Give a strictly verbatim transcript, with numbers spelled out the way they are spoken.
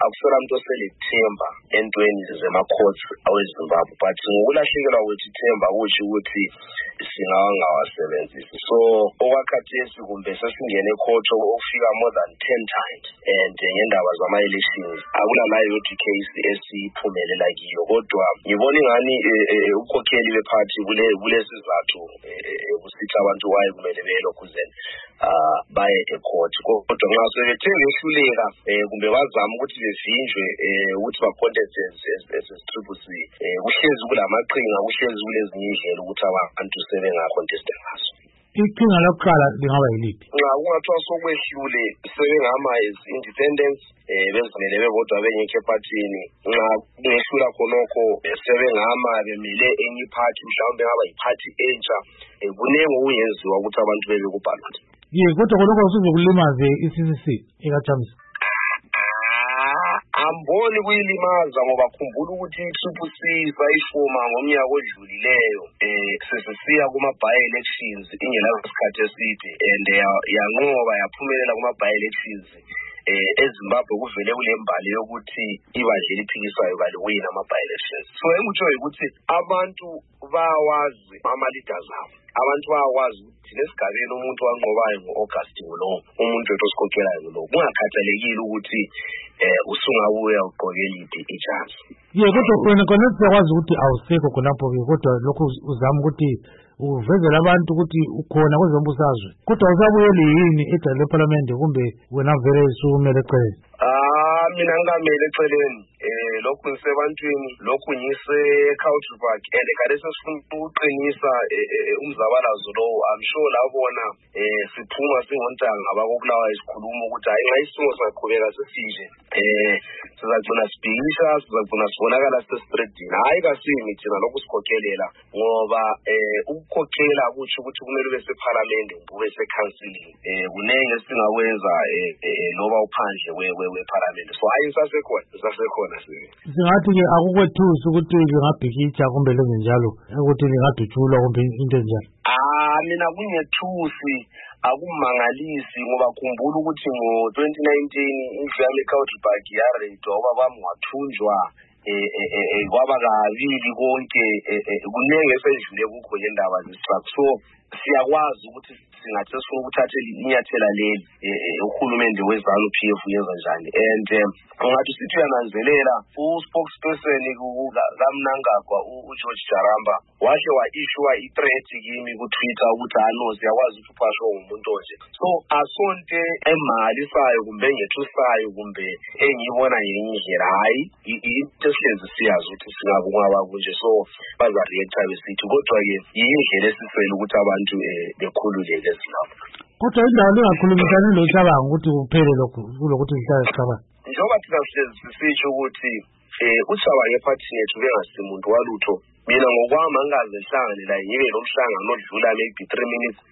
akusela umuntu osele ithemba entweni zema-courts aweZimbabwe, but ngokulahlekelwa kwethu ithemba kusho ukuthi singawangawasebenzisi. So okwakhathesi kumbe sesingene e-court okufika more than ten times and ngendaba zama-elections akulalayo yodwa i-case esiphumelela kiyo, kodwa ngibona ingani ukhokheli bephathi kulesi sizathu kusithi abantu waye kumele belokhuze uh baye e-court, kodwa nxa sebethe behluleka kumbe bazama ukuthi bevinjwe ukuthi ba-contest as-Triple C, kuhlezi kulamaqhinga, kuhlezi kulezinye indlela ukuthi abantu sebenga-contesta ngazo. Iqhinga lokuqala lingaba yiliphi? Nxa kungathiwa sokwehlule sebengama as-independence bezimele bebodwa bengekho ephathini, nxa kungehlula khonokho sebengama bemile enye iphathi, mhlawumbe ngaba yiphathi entsha, kunenge okungenziwa ukuthi abantu bebe ku-ballot. Ye, kodwa khonokho kuzokulimaze i-C C C ekaJamisa. Amboni kuyilimaza ngoba khumbula ukuthi i-Triple C sayifoma ngomnyaka odlulileyo eh sesisiya kuma-by-elections ingelasikhathi eside and yanqoba yaphumelela kuma-by-elections eh eZimbabwe kuvele kule mbali yokuthi ibadlela iphikisayo baliwina ama-by-elections. So engutshoyo ukuthi abantu bawazi ama-leaders abo, abantu bayakwazi ukuthi lesigabeni umuntu wanqobayo ngo-August ngulo, umuntu wethosikhokhelayo ngulo, kungakhathalekile ukuthi eh usungabuya ugqoke liphi ijazi. Ye, kodwa wena khona siyakwazi ukuthi awusekho khonapho-ke, kodwa lokho uzama ukuthi uvezele abantu ukuthi ukhona kwezombusazwe, kodwa usabuyeli yini ejele lephalamende kumbe wena vele usumele eceleni? Ah, mina ngamele eceleni eh lokhu ngisebantwini, lokhu ngise Culturepark and kade sesifuna ukuqinisa umzabalazo lo. I'm sure labona eh siphuma singontanga abakubulawa isikhuluma ukuthi hayi ngayisingo saqhubeka sesije eh sizagcina sibhikisha, sizagcina sibonakala sespreadini. Hayi kasimi thina lokhu sikhokhelela ngoba eh ukukhokhela kusho ukuthi kumele ube seParliament ube seCouncil eh kunenge singakwenza eh loba uphandle weParliament. So hayi sasekhona sasekhona singathi-ke akukwethusi ukuthi lingabhikitsha kumbe lenze njalo ukuthi lingadutshulwa kumbe into enjalo? Ah, mina kungethusi, akumangalisi ngoba khumbula ukuthi ngo-twenty nineteen indlu yami eCulturepark yareyidwa ngoba bami wathunjwa eh kwaba kabili konke kunenge esedlule kukho ngendaba zestruck. So siyakwazi ukuthi singathi sifuna ukuthatha inyathela leli uhulumende wezanu P F yenza njani, and ungathi sithi uyananzelela u-spokesperson kaMnangagwa uGeorge Jaramba wahle wa-issue i-threat kimi ku-Twitter ukuthi ano siyakwazi ukuthi uphashwe ngumuntu onje. So asonto emalisayo kumbe engethusayo kumbe engiyibona ngenye indlela, hayi into esihlezi siyazi ukuthi singakungaba kunje, so baza-reacta besithi kodwa-ke yindlela esisele ukuthi abantu bekhululeke eZimbabwe. Kodwa indawo lingakhulumisani locabango ukuthi kuphele lokhu kulokuthi lihlale sicabanga. Njengoba thina sihlezi sisitsho ukuthi eh uCabange ephathini yethu bengasimuntu walutho, mina ngokwami angaze ngihlangane la yibe lo mhlangano odlula maybe three minutes